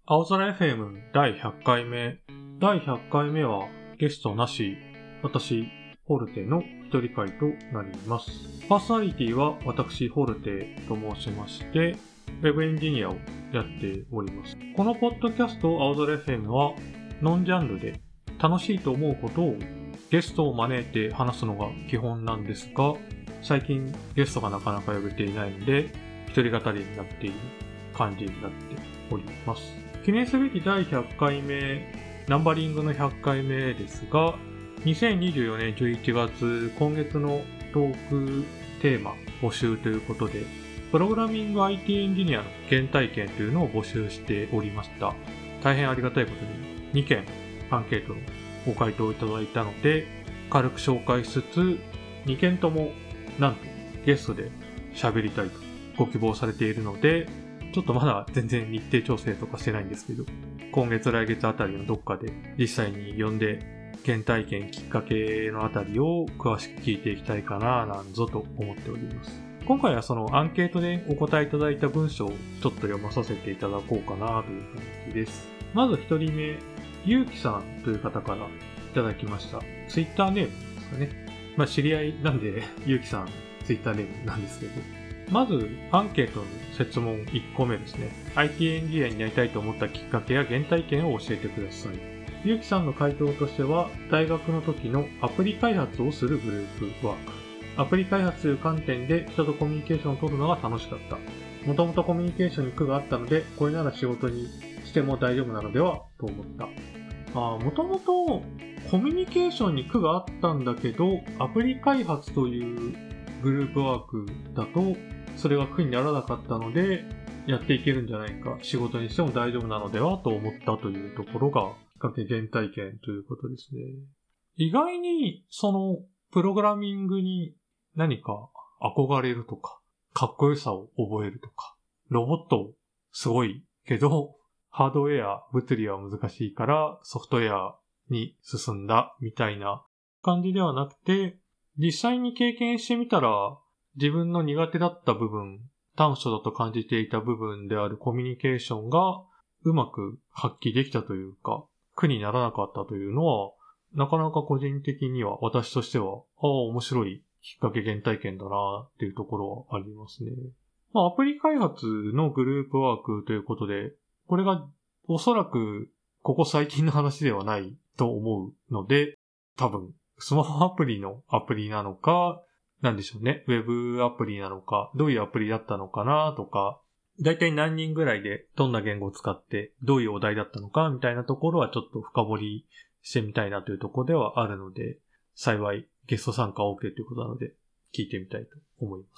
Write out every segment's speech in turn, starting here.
青空 FM 第100回目。第100回目はゲストなし、私、ホルテの一人会となります。パーソナリティは私、ホルテと申しまして、ウェブエンジニアをやっております。このポッドキャスト青空 FM はノンジャンルで楽しいと思うことをゲストを招いて話すのが基本なんですが、最近ゲストがなかなか呼べていないので、一人語りになっている感じになっております。記念すべき第100回目、ナンバリングの100回目ですが、2024年11月、今月のトークテーマ募集ということで、プログラミング IT エンジニアの原体験というのを募集しておりました。大変ありがたいことに2件アンケートのご回答いただいたので、軽く紹介しつつ、2件ともなんとゲストで喋りたいとご希望されているので、ちょっとまだ全然日程調整とかしてないんですけど、今月来月あたりのどっかで実際に呼んで原体験きっかけのあたりを詳しく聞いていきたいかななんぞと思っております。今回はそのアンケートでお答えいただいた文章をちょっと読まさせていただこうかなという感じです。まず一人目、ゆうきさんという方からいただきました。ツイッターネームですかね。知り合いなんでゆうきさんツイッターネームなんですけど、まずアンケートの設問1個目ですね。IT エンジニアになりたいと思ったきっかけや原体験を教えてください。ゆうきさんの回答としては、大学の時のアプリ開発をするグループワーク。アプリ開発という観点で人とコミュニケーションを取るのが楽しかった。もともとコミュニケーションに苦があったので、これなら仕事にしても大丈夫なのではと思った。もともとコミュニケーションに苦があったんだけど、アプリ開発というグループワークだと、それが苦にならなかったので、やっていけるんじゃないか、仕事にしても大丈夫なのではと思ったというところが、きっかけ原体験ということですね。意外に、プログラミングに何か憧れるとか、かっこよさを覚えるとか、ロボットすごいけど、ハードウェア、物理は難しいからソフトウェアに進んだみたいな感じではなくて、実際に経験してみたら、自分の苦手だった部分、短所だと感じていた部分であるコミュニケーションがうまく発揮できたというか、苦にならなかったというのは、なかなか個人的には私としては、面白いきっかけ原体験だなっていうところはありますね。アプリ開発のグループワークということで、これがおそらくここ最近の話ではないと思うので、多分スマホアプリのアプリなのか、なんでしょうね。ウェブアプリなのか、どういうアプリだったのかなとか、だいたい何人ぐらいでどんな言語を使ってどういうお題だったのかみたいなところはちょっと深掘りしてみたいなというところではあるので、幸いゲスト参加 OK ということなので聞いてみたいと思います。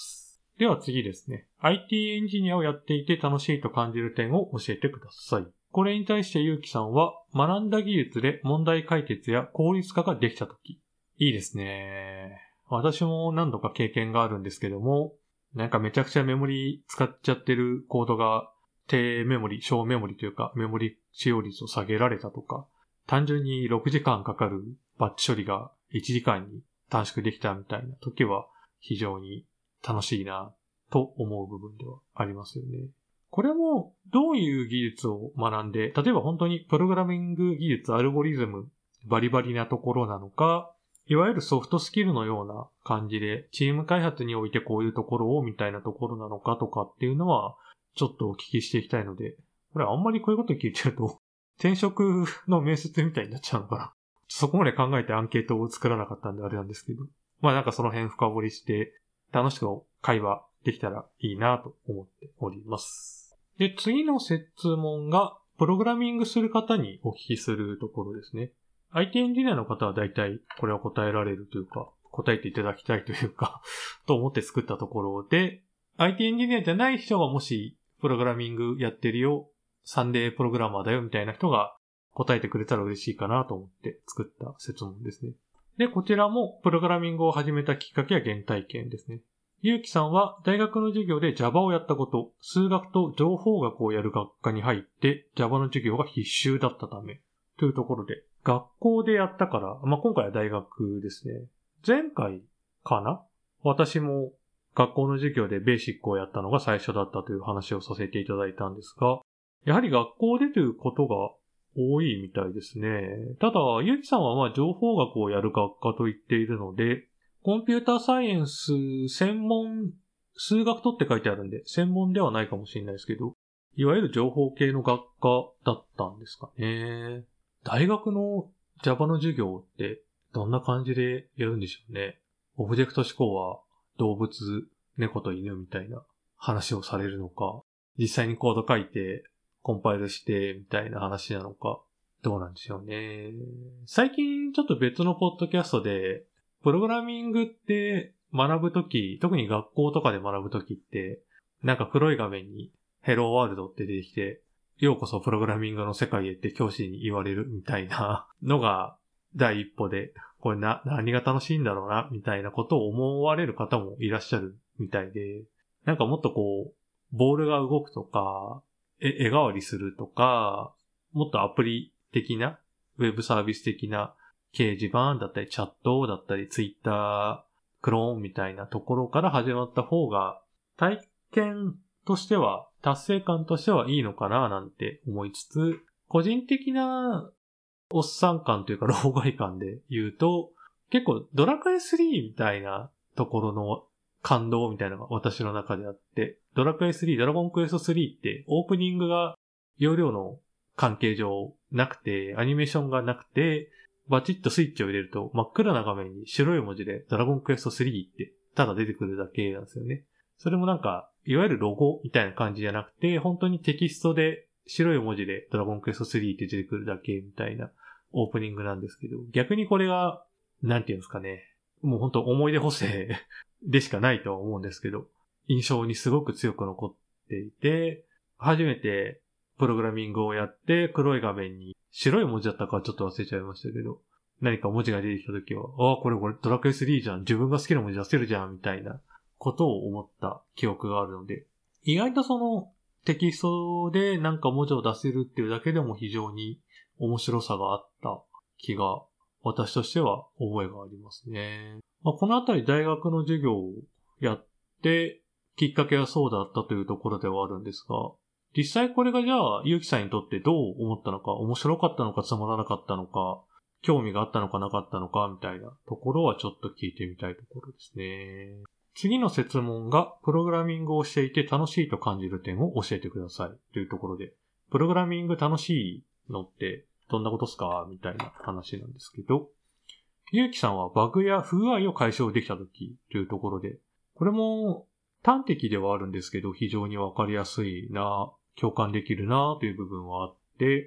では次ですね。IT エンジニアをやっていて楽しいと感じる点を教えてください。これに対してゆうきさんは、学んだ技術で問題解決や効率化ができたとき。いいですね。私も何度か経験があるんですけども、なんかめちゃくちゃメモリ使っちゃってるコードが低メモリ、小メモリというかメモリ使用率を下げられたとか、単純に6時間かかるバッチ処理が1時間に短縮できたみたいな時は非常に楽しいなと思う部分ではありますよね。これもどういう技術を学んで、例えば本当にプログラミング技術、アルゴリズムバリバリなところなのか、いわゆるソフトスキルのような感じで、チーム開発においてこういうところをみたいなところなのかとかっていうのは、ちょっとお聞きしていきたいので、これあんまりこういうこと聞いてると、転職の面接みたいになっちゃうのかな。そこまで考えてアンケートを作らなかったんであれなんですけど。なんかその辺深掘りして、楽しく会話できたらいいなと思っております。で、次の設問が、プログラミングする方にお聞きするところですね。IT エンジニアの方は大体これは答えられるというか、答えていただきたいというかと思って作ったところで、IT エンジニアじゃない人がもし、プログラミングやってるよ、サンデープログラマーだよみたいな人が答えてくれたら嬉しいかなと思って作った設問ですね。で、こちらもプログラミングを始めたきっかけや原体験ですね。ゆうきさんは大学の授業で Java をやったこと、数学と情報学をやる学科に入って Java の授業が必修だったため、というところで、学校でやったから、今回は大学ですね。前回かな？私も学校の授業でベーシックをやったのが最初だったという話をさせていただいたんですが、 やはり学校でということが多いみたいですね。ただ、ゆうきさんは情報学をやる学科と言っているので、コンピューターサイエンス専門、数学とって書いてあるんで、専門ではないかもしれないですけど、いわゆる情報系の学科だったんですかね。大学の Java の授業ってどんな感じでやるんでしょうね。オブジェクト思考は動物、猫と犬みたいな話をされるのか、実際にコード書いてコンパイルしてみたいな話なのか、どうなんでしょうね。最近ちょっと別のポッドキャストで、プログラミングって学ぶとき、特に学校とかで学ぶときって、なんか黒い画面にヘローワールドって出てきて、ようこそプログラミングの世界へって教師に言われるみたいなのが第一歩で、これ何が楽しいんだろうな、みたいなことを思われる方もいらっしゃるみたいで、なんかもっとこう、ボールが動くとか、絵代わりするとか、もっとアプリ的な、ウェブサービス的な掲示板だったりチャットだったりツイッター、クローンみたいなところから始まった方が、体験としては、達成感としてはいいのかななんて思いつつ、個人的なおっさん感というか老害感で言うと、結構ドラクエ3みたいなところの感動みたいなのが私の中であって、ドラクエ3、ドラゴンクエスト3ってオープニングが容量の関係上なくて、アニメーションがなくて、バチッとスイッチを入れると真っ暗な画面に白い文字でドラゴンクエスト3ってただ出てくるだけなんですよね。それもなんか、いわゆるロゴみたいな感じじゃなくて、本当にテキストで白い文字でドラゴンクエスト3って出てくるだけみたいなオープニングなんですけど、逆にこれが、なんていうんですかね、もう本当思い出補正でしかないとは思うんですけど、印象にすごく強く残っていて、初めてプログラミングをやって黒い画面に白い文字だったかちょっと忘れちゃいましたけど、何か文字が出てきた時は、ああ、これドラクエ3じゃん、自分が好きな文字出せるじゃん、みたいなことを思った記憶があるので、意外とそのテキストでなんか文字を出せるっていうだけでも非常に面白さがあった気が私としては覚えがありますね。このあたり大学の授業をやってきっかけはそうだったというところではあるんですが、実際これがじゃあゆうきさんにとってどう思ったのか、面白かったのかつまらなかったのか、興味があったのかなかったのかみたいなところはちょっと聞いてみたいところですね。次の設問がプログラミングをしていて楽しいと感じる点を教えてくださいというところで、プログラミング楽しいのってどんなことっすかみたいな話なんですけど、ゆうきさんはバグや不具合を解消できたときというところで、これも端的ではあるんですけど非常にわかりやすいな、共感できるなという部分はあって、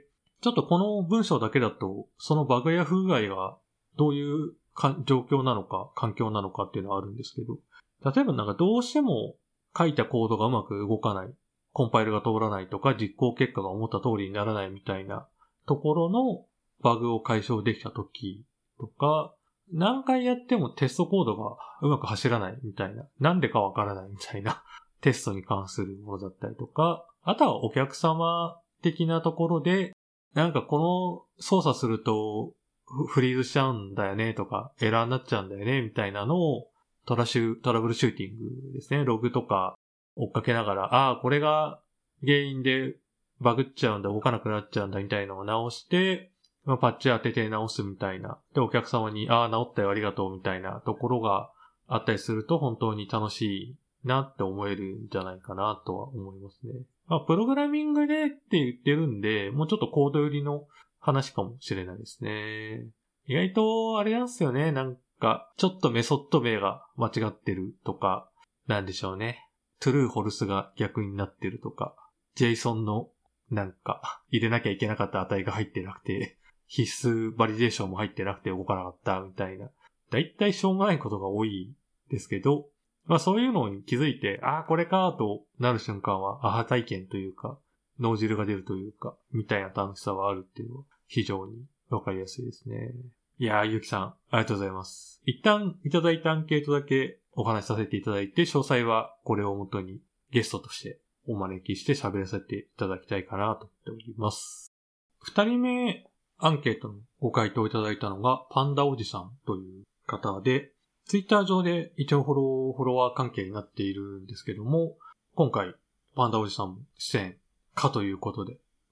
ちょっとこの文章だけだとそのバグや不具合がどういう状況なのか環境なのかっていうのはあるんですけど、例えばなんかどうしても書いたコードがうまく動かない、コンパイルが通らないとか実行結果が思った通りにならないみたいなところのバグを解消できたときとか、何回やってもテストコードがうまく走らないみたいな、なんでかわからないみたいなテストに関するものだったりとか、あとはお客様的なところで、なんかこの操作するとフリーズしちゃうんだよねとか、エラーになっちゃうんだよねみたいなのをトラブルシューティングですね。ログとか追っかけながら、これが原因でバグっちゃうんだ、動かなくなっちゃうんだみたいなのを直して、パッチ当てて直すみたいな。で、お客様に、直ったよ、ありがとうみたいなところがあったりすると本当に楽しいなって思えるんじゃないかなとは思いますね。プログラミングでって言ってるんで、もうちょっとコード寄りの話かもしれないですね。意外と、あれなんですよね。なんか、ちょっとメソッド名が間違ってるとか、なんでしょうね。トゥルーホルスが逆になってるとか、JSON のなんか、入れなきゃいけなかった値が入ってなくて、必須バリデーションも入ってなくて動かなかったみたいな。だいたいしょうがないことが多いですけど、そういうのに気づいて、これかとなる瞬間は、アハ体験というか、脳汁が出るというか、みたいな楽しさはあるっていうのは非常にわかりやすいですね。いやー、ゆきさん、ありがとうございます。一旦いただいたアンケートだけお話しさせていただいて、詳細はこれをもとにゲストとしてお招きして喋らせていただきたいかなと思っております。二人目、アンケートのご回答いただいたのがパンダおじさんという方で、ツイッター上で一応フォロワー関係になっているんですけども、今回パンダおじさんも出演かということで、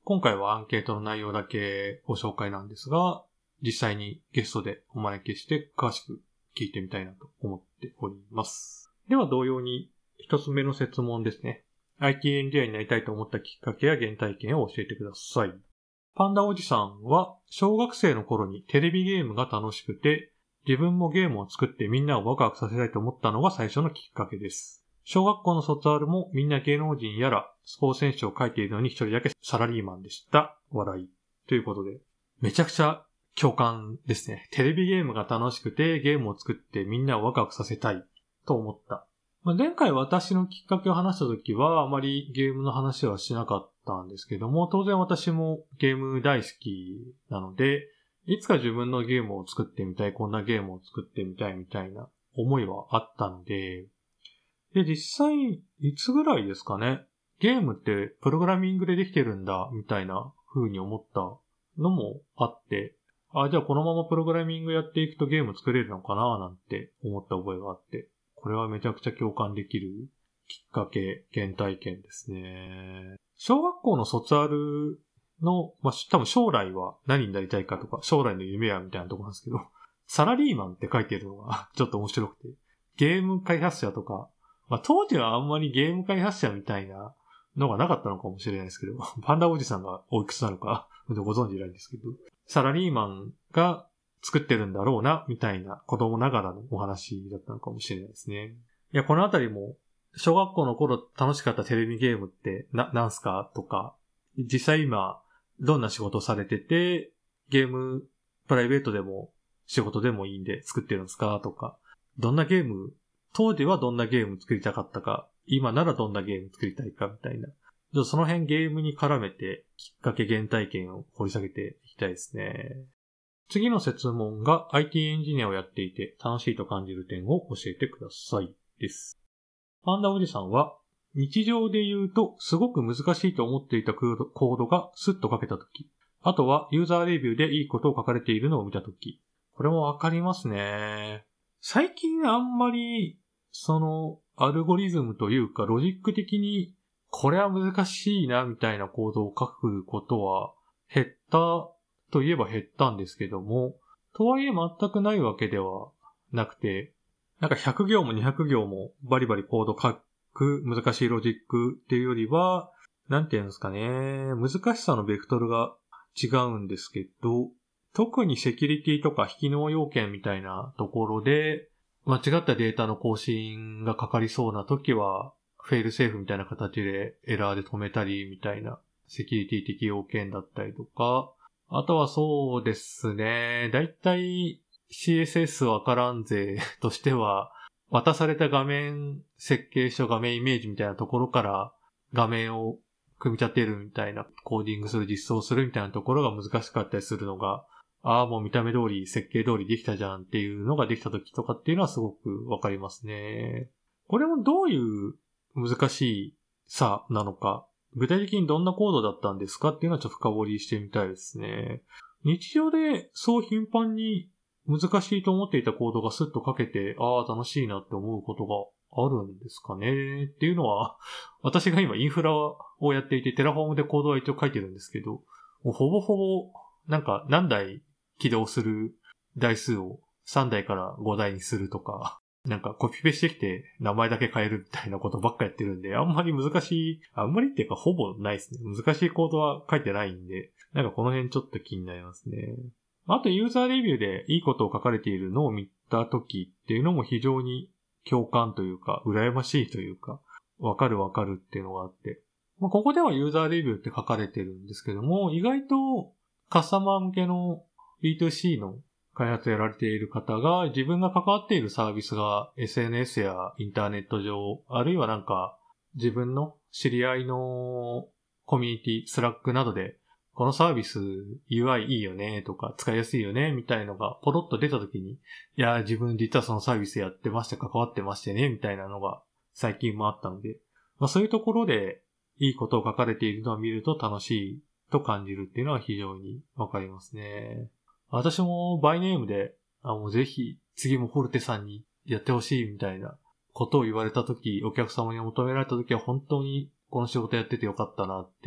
今回はアンケートの内容だけご紹介なんですが、実際にゲストでお招きして詳しく聞いてみたいなと思っております。では同様に一つ目の設問ですね。IT エンジニアになりたいと思ったきっかけや原体験を教えてください。パンダおじさんは小学生の頃にテレビゲームが楽しくて、自分もゲームを作ってみんなをワクワクさせたいと思ったのが最初のきっかけです。小学校の卒アルもみんな芸能人やらスポーツ選手を書いているのに一人だけサラリーマンでした。笑い。ということで、めちゃくちゃ共感ですね。テレビゲームが楽しくてゲームを作ってみんなをワクワクさせたいと思った。前回私のきっかけを話した時はあまりゲームの話はしなかったんですけども、当然私もゲーム大好きなので、いつか自分のゲームを作ってみたい、こんなゲームを作ってみたいみたいな思いはあったので、で、実際、いつぐらいですかね。ゲームってプログラミングでできてるんだ、みたいな風に思ったのもあって、じゃあこのままプログラミングやっていくとゲーム作れるのかな、なんて思った覚えがあって、これはめちゃくちゃ共感できるきっかけ、原体験ですね。小学校の卒アルの、多分将来は何になりたいかとか、将来の夢はみたいなところなんですけど、サラリーマンって書いてるのがちょっと面白くて、ゲーム開発者とか、当時はあんまりゲーム開発者みたいなのがなかったのかもしれないですけど、パンダおじさんがおいくつなのかご存知ないんですけど、サラリーマンが作ってるんだろうな、みたいな子供ながらのお話だったのかもしれないですね。いや、このあたりも、小学校の頃楽しかったテレビゲームってなんすかとか、実際今、どんな仕事をされてて、ゲーム、プライベートでも仕事でもいいんで作ってるんですかとか、どんなゲーム、当時はどんなゲーム作りたかったか、今ならどんなゲーム作りたいかみたいな。その辺ゲームに絡めてきっかけ原体験を掘り下げていきたいですね。次の設問が IT エンジニアをやっていて楽しいと感じる点を教えてくださいです。パンダおじさんは日常で言うとすごく難しいと思っていたコードがスッと書けたとき、あとはユーザーレビューでいいことを書かれているのを見たとき、これもわかりますね。最近あんまりアルゴリズムというかロジック的にこれは難しいなみたいなコードを書くことは減ったといえば減ったんですけども、とはいえ全くないわけではなくて、なんか100行も200行もバリバリコード書く難しいロジックっていうよりは、なんていうんですかね、難しさのベクトルが違うんですけど、特にセキュリティとか非機能要件みたいなところで、間違ったデータの更新がかかりそうな時は、フェイルセーフみたいな形でエラーで止めたりみたいなセキュリティ的要件だったりとか、あとはそうですね、だいたい CSS わからんぜとしては、渡された画面設計書、画面イメージみたいなところから画面を組み立てるみたいな、コーディングする、実装するみたいなところが難しかったりするのが、もう見た目通り、設計通りできたじゃんっていうのができた時とかっていうのはすごくわかりますね。これもどういう難しいさなのか、具体的にどんなコードだったんですかっていうのはちょっと深掘りしてみたいですね。日常でそう頻繁に難しいと思っていたコードがスッと書けて、楽しいなって思うことがあるんですかねっていうのは、私が今インフラをやっていて、テラフォームでコードは一応書いてるんですけど、もうほぼほぼ、なんか何台起動する台数を3台から5台にするとか、なんかコピペしてきて名前だけ変えるみたいなことばっかやってるんで、あんまりっていうかほぼないですね。難しいコードは書いてないんで、なんかこの辺ちょっと気になりますね。あとユーザーレビューでいいことを書かれているのを見たときっていうのも非常に共感というか、羨ましいというか、わかるっていうのがあって。ここではユーザーレビューって書かれてるんですけども、意外とカスタマー向けの B2C の開発やられている方が自分が関わっているサービスが SNS やインターネット上、あるいはなんか自分の知り合いのコミュニティ、スラックなどでこのサービス UI いいよねとか使いやすいよねみたいのがポロッと出た時に、いや自分実はそのサービスやってまして関わってましてねみたいなのが最近もあったので、そういうところでいいことを書かれているのを見ると楽しいと感じるっていうのは非常にわかりますね。私もバイネームで、もうぜひ次もホルテさんにやってほしいみたいなことを言われたとき、お客様に求められたときは本当にこの仕事やっててよかったなって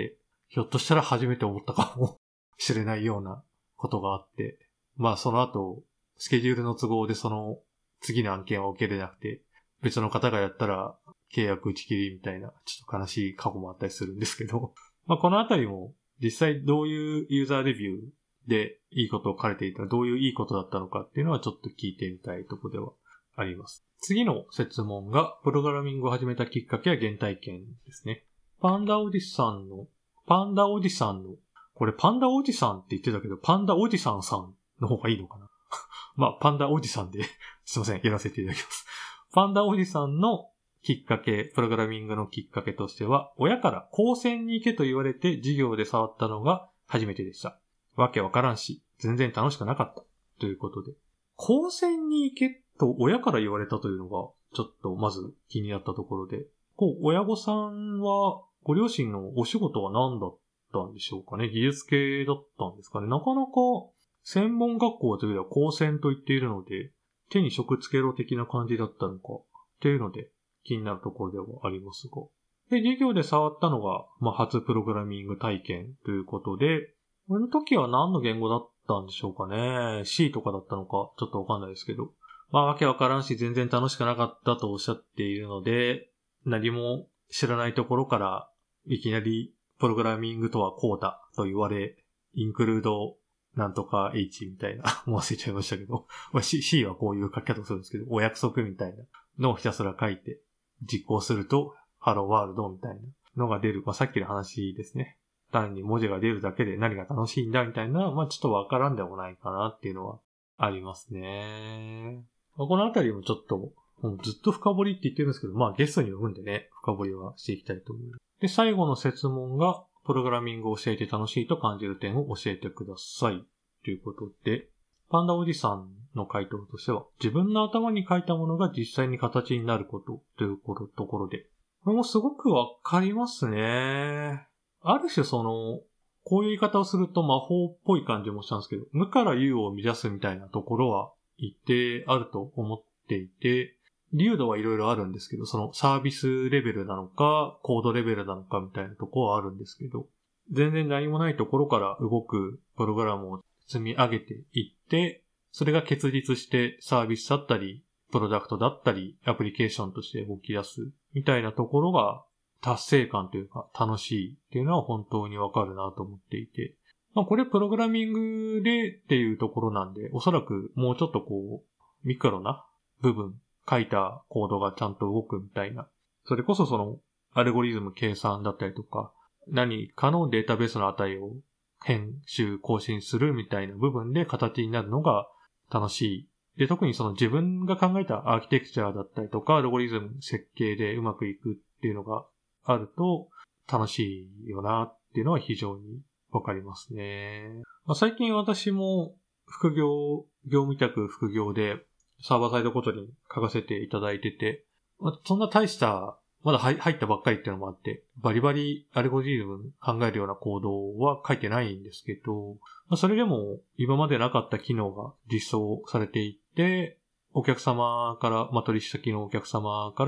ひょっとしたら初めて思ったかもしれないようなことがあって、まあその後、スケジュールの都合でその次の案件は受けれなくて、別の方がやったら契約打ち切りみたいな、ちょっと悲しい過去もあったりするんですけど、まあこのあたりも実際どういうユーザーレビューでいいことを書いていたらどういういいことだったのかっていうのはちょっと聞いてみたいところではあります。次の設問がプログラミングを始めたきっかけや原体験ですね。パンダおじさんの、これパンダおじさんって言ってたけど、パンダおじさんさんの方がいいのかなまあパンダおじさんですいません、やらせていただきます。パンダおじさんのきっかけ、プログラミングのきっかけとしては、親から高専に行けと言われて授業で触ったのが初めてでした。わけわからんし、全然楽しくなかった。ということで。高専に行けと親から言われたというのが、ちょっとまず気になったところで、親御さんは、ご両親のお仕事は何だったんでしょうかね。技術系だったんですかね。なかなか専門学校というよりは高専と言っているので、手に職つけろ的な感じだったのか、っていうので気になるところではありますが。で、授業で触ったのが、初プログラミング体験ということで、この時は何の言語だったんでしょうかね。C とかだったのか、ちょっとわかんないですけど。わけわからんし、全然楽しくなかったとおっしゃっているので、何も知らないところから、いきなり、プログラミングとはこうだと言われ、インクルードなんとか H みたいな、もう忘れちゃいましたけど、C はこういう書き方をするんですけど、お約束みたいなのをひたすら書いて、実行すると、ハローワールドみたいなのが出る。さっきの話ですね。単に文字が出るだけで何が楽しいんだみたいな、ちょっとわからんでもないかなっていうのはありますね。このあたりもちょっと、ずっと深掘りって言ってるんですけど、ゲストに呼ぶんでね、深掘りはしていきたいと思います。で、最後の設問が、プログラミングを教えて楽しいと感じる点を教えてください。ということで、パンダおじさんの回答としては、自分の頭に書いたものが実際に形になることというところで、これもすごくわかりますね。ある種こういう言い方をすると魔法っぽい感じもしたんですけど、無から有を生み出すみたいなところは一定あると思っていて、理由度はいろいろあるんですけど、そのサービスレベルなのか、コードレベルなのかみたいなところはあるんですけど、全然何もないところから動くプログラムを積み上げていって、それが結実してサービスだったり、プロダクトだったり、アプリケーションとして動き出すみたいなところが達成感というか楽しいっていうのは本当にわかるなと思っていて、これプログラミングでっていうところなんで、おそらくもうちょっとミクロな部分、書いたコードがちゃんと動くみたいな。それこそアルゴリズム計算だったりとか、何かのデータベースの値を編集、更新するみたいな部分で形になるのが楽しい。で、特に自分が考えたアーキテクチャだったりとか、アルゴリズム設計でうまくいくっていうのがあると楽しいよなっていうのは非常にわかりますね。最近私も業務委託副業でサーバーサイドごとに書かせていただいてて、そんな大した、まだ入ったばっかりっていうのもあって、バリバリアルゴリズム考えるようなコードは書いてないんですけど、それでも今までなかった機能が実装されていって、お客様から、取引先のお客様から、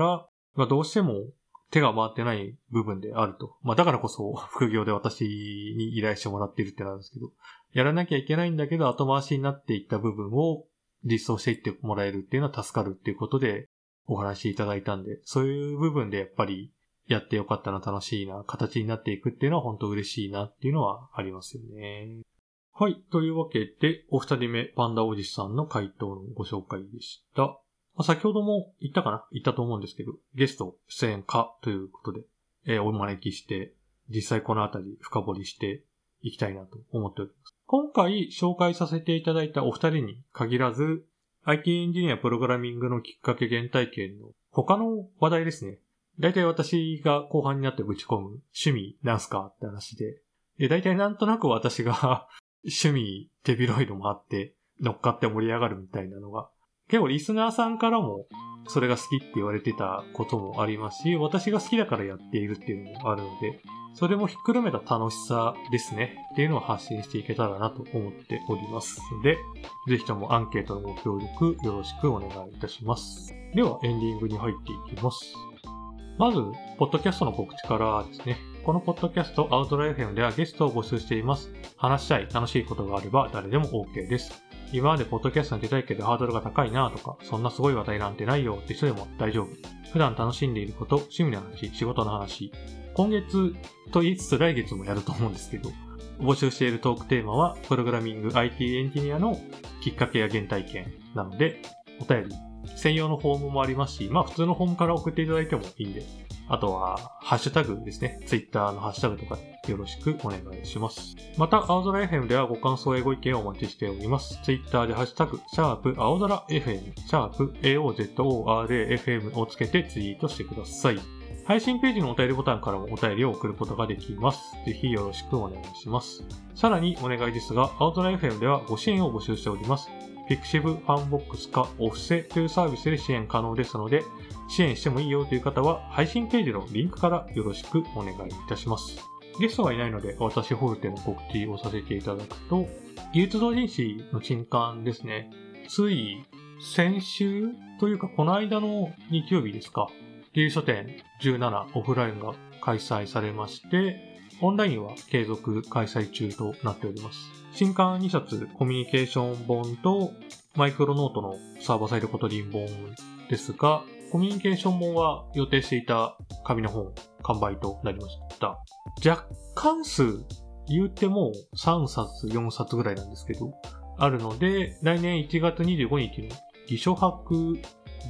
どうしても手が回ってない部分であると。だからこそ副業で私に依頼してもらっているってなんですけど、やらなきゃいけないんだけど後回しになっていった部分を実装していってもらえるっていうのは助かるっていうことでお話いただいたんで、そういう部分でやっぱりやってよかったな、楽しいな、形になっていくっていうのは本当嬉しいなっていうのはありますよね。はい。というわけで、お二人目、パンダおじさんの回答のご紹介でした。先ほども言ったと思うんですけど、ゲスト出演かということで、お招きして、実際このあたり深掘りしていきたいなと思っております。今回紹介させていただいたお二人に限らず、IT エンジニアプログラミングのきっかけ原体験の他の話題ですね。だいたい私が後半になってぶち込む趣味なんすかって話で、だいたいなんとなく私が趣味手広いのもあって乗っかって盛り上がるみたいなのが、結構リスナーさんからもそれが好きって言われてたこともありますし、私が好きだからやっているっていうのもあるので、それもひっくるめた楽しさですねっていうのを発信していけたらなと思っておりますので、ぜひともアンケートのご協力よろしくお願いいたします。ではエンディングに入っていきます。まず、ポッドキャストの告知からですね。 このポッドキャストアウトライフ FM ではゲストを募集しています。話したい、楽しいことがあれば誰でも OK です。今までポッドキャストに出たいけどハードルが高いなとか、そんなすごい話題なんてないよって人でも大丈夫。普段楽しんでいること、趣味の話、仕事の話。今月と言いつつ来月もやると思うんですけど、募集しているトークテーマは、プログラミング IT エンジニアのきっかけや原体験なので、お便り、専用のフォームもありますし、普通のフォームから送っていただいてもいいんで、あとは、ハッシュタグですね。Twitter のハッシュタグとかよろしくお願いします。また、青空 FM ではご感想やご意見をお待ちしております。Twitter でハッシュタグ、青空 FM、AOZORAFM をつけてツイートしてください。配信ページのお便りボタンからもお便りを送ることができます。ぜひよろしくお願いします。さらにお願いですが、青空 FM ではご支援を募集しております。Pixiv、ファンボックスかオフセというサービスで支援可能ですので、支援してもいいよという方は配信ページのリンクからよろしくお願いいたします。ゲストはいないので私ホルテの告知をさせていただくと、技術同人誌の新刊ですね。つい先週というかこの間の日曜日ですか。技術書店17オフラインが開催されまして、オンラインは継続開催中となっております。新刊2冊、コミュニケーション本とマイクロノートのサーバーサイドコトリン本ですが、コミュニケーション本は予定していた紙の本完売となりました。若干数言うても3冊4冊ぐらいなんですけど、あるので来年1月25日の偽書博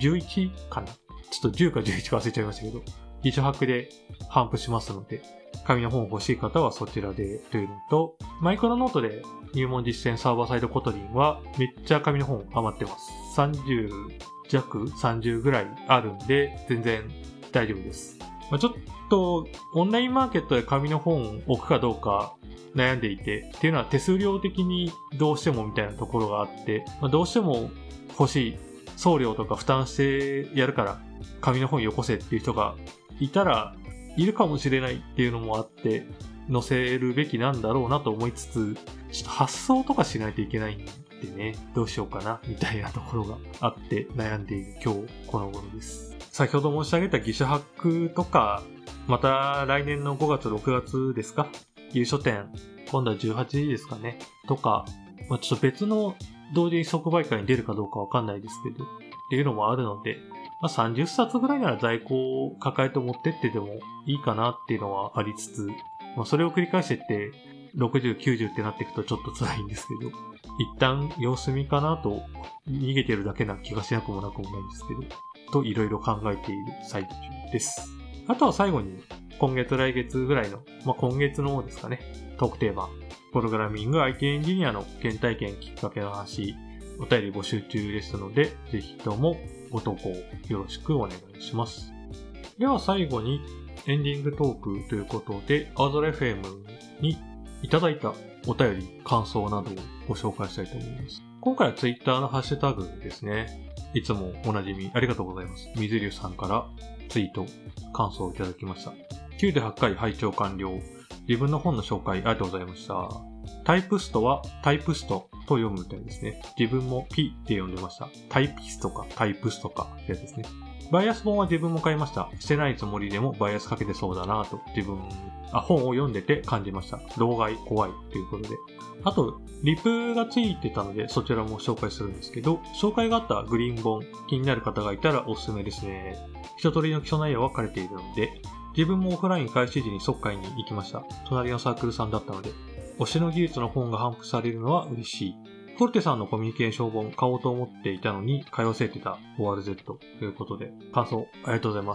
11かな、ちょっと10か11か忘れちゃいましたけど、偽書博で頒布しますので、紙の本欲しい方はそちらでというのと、マイクロノートで入門実践サーバーサイドコトリンはめっちゃ紙の本余ってます。30弱30ぐらいあるんで全然大丈夫です。ちょっとオンラインマーケットで紙の本を置くかどうか悩んでいて、っていうのは手数料的にどうしてもみたいなところがあって、どうしても欲しい送料とか負担してやるから紙の本よこせっていう人がいたらいるかもしれないっていうのもあって載せるべきなんだろうなと思いつつ、ちょっと発送とかしないといけないんでね、どうしようかなみたいなところがあって悩んでいる今日この頃です。先ほど申し上げた偽書博とか、また来年の5月6月ですか、技術書店今度は18時ですかねとか、ちょっと別の同時即売会に出るかどうかわかんないですけどっていうのもあるので、30冊ぐらいなら在庫を抱えて持ってってでもいいかなっていうのはありつつ、それを繰り返してって60、90ってなっていくとちょっと辛いんですけど、一旦様子見かなと逃げてるだけな気がしなくもなくもないんですけど、といろいろ考えている最中です。あとは最後に今月来月ぐらいの、今月の方ですかね、トークテーマ、プログラミング IT エンジニアの原体験きっかけの話、お便り募集中ですので、ぜひともご投稿よろしくお願いします。では最後にエンディングトークということで、青空 FM にいただいたお便り、感想などをご紹介したいと思います。今回は Twitter のハッシュタグですね。いつもおなじみありがとうございます。水流さんからツイート、感想をいただきました。98回拝聴完了。自分の本の紹介ありがとうございました。タイプストはタイプストと読むみたいですね。自分もピって読んでました。タイピストかタイプストかってやつですね。バイアス本は自分も買いました。してないつもりでもバイアスかけてそうだなと本を読んでて感じました。老害怖いということで。あと、リプがついてたのでそちらも紹介するんですけど、紹介があったグリーン本、気になる方がいたらおすすめですね。一通りの基礎内容は書かれているので、自分もオフライン開始時に即買いに行きました。隣のサークルさんだったので、推しの技術の本が頒布されるのは嬉しい。フォルテさんのコミュニケーション本買おうと思っていたのに買い忘れてた ORZ ということで、感想ありがとうございます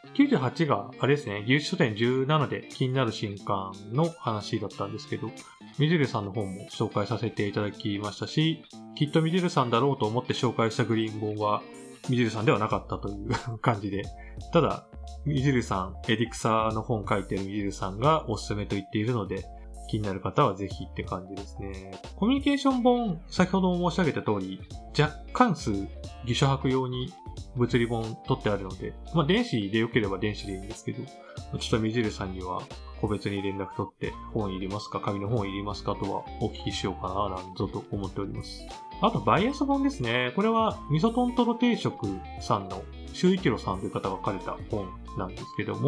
。98があれですね、技術書店17で気になる新刊の話だったんですけど、みじるさんの本も紹介させていただきましたし、きっとみじるさんだろうと思って紹介したグリーン本はみじるさんではなかったという感じで、ただみじるさん、エリクサーの本書いてるみじるさんがおすすめと言っているので、気になる方はぜひって感じですね。コミュニケーション本、先ほども申し上げた通り、若干数、偽書博用に物理本取ってあるので、電子で良ければ電子でいいんですけど、ちょっとみじるさんには個別に連絡取って本いりますか、紙の本いりますかとはお聞きしようかななんぞと思っております。あとバイアス本ですね。これは味噌トントロ定食さんの周一郎さんという方が書かれた本なんですけども、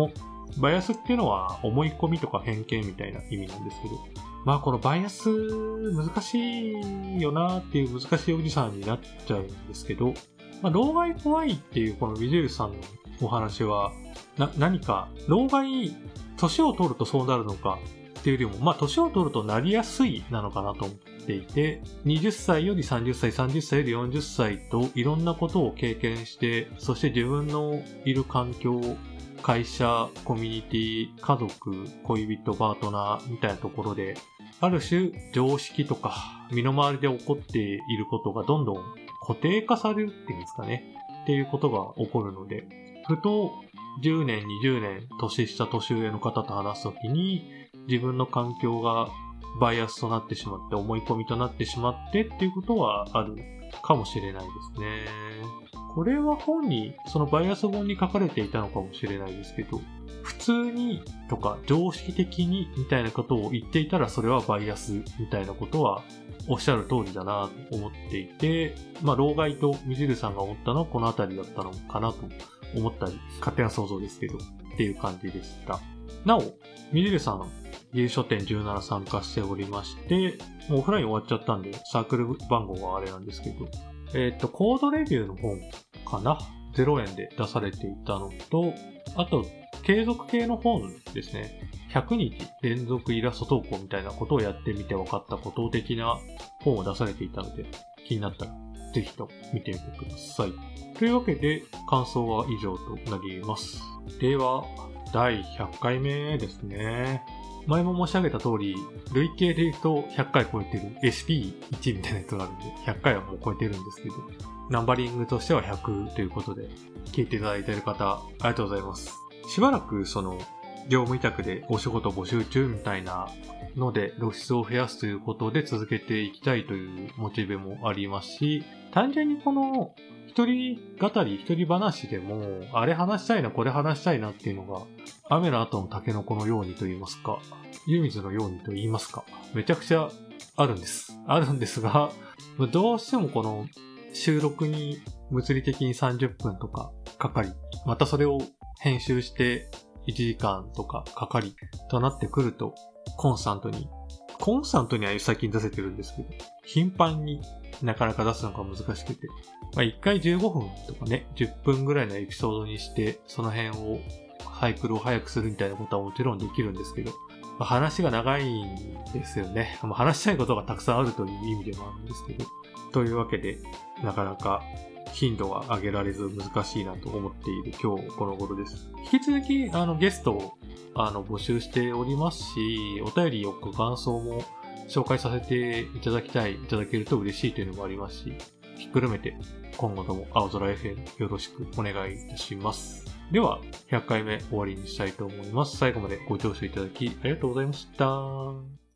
バイアスっていうのは思い込みとか偏見みたいな意味なんですけど、まあこのバイアス難しいよなっていう難しいおじさんになっちゃうんですけど、まあ老害怖いっていうこのビジェルさんのお話は、何か老害、年を取るとそうなるのかっていうよりも、まあ年を取るとなりやすいなのかなと思っていて、20歳より30歳、30歳より40歳といろんなことを経験して、そして自分のいる環境、会社、コミュニティ、家族、恋人、パートナーみたいなところで、ある種常識とか身の回りで起こっていることがどんどん固定化されるっていうんですかね。っていうことが起こるので、ふと10年、20年年下、年上の方と話すときに自分の環境がバイアスとなってしまって、思い込みとなってしまってっていうことはあるかもしれないですね。これは本に、そのバイアス本に書かれていたのかもしれないですけど、普通にとか常識的にみたいなことを言っていたらそれはバイアスみたいなことはおっしゃる通りだなと思っていて、まあ老害とみじるさんが思ったのはこのあたりだったのかなと思ったり、勝手な想像ですけど、っていう感じでした。なお、みじるさん、技術書店17参加しておりまして、もうオフライン終わっちゃったんで、サークル番号はあれなんですけど、コードレビューの本かな ?0 円で出されていたのと、あと、継続系の本ですね。100日連続イラスト投稿みたいなことをやってみて分かったこと的な本を出されていたので、気になったらぜひと見てみてください。というわけで、感想は以上となります。では、第100回目ですね。前も申し上げた通り、累計で言うと100回超えてる SP1 みたいなやつがあるんで、100回はもう超えてるんですけど、ナンバリングとしては100ということで、聞いていただいている方、ありがとうございます。しばらく業務委託でお仕事募集中みたいなので、露出を増やすということで続けていきたいというモチベもありますし、単純にこの一人語り、一人話でも、あれ話したいな、これ話したいなっていうのが、雨の後のタケノコのようにと言いますか、湯水のようにと言いますか、めちゃくちゃあるんです。あるんですが、どうしてもこの収録に物理的に30分とかかかり、またそれを編集して1時間とかかかりとなってくると、コンスタントには最近出せてるんですけど、頻繁になかなか出すのが難しくて、1回15分とかね、10分ぐらいのエピソードにして、その辺を、サイクルを早くするみたいなことはもちろんできるんですけど、話が長いんですよね。話したいことがたくさんあるという意味でもあるんですけど。というわけで、なかなか頻度は上げられず難しいなと思っている今日この頃です。引き続き、ゲストを、募集しておりますし、お便りよく感想も紹介させていただけると嬉しいというのもありますし、ひっくるめて今後とも青空 FM よろしくお願いいたします。では、100回目終わりにしたいと思います。最後までご聴取いただきありがとうございました。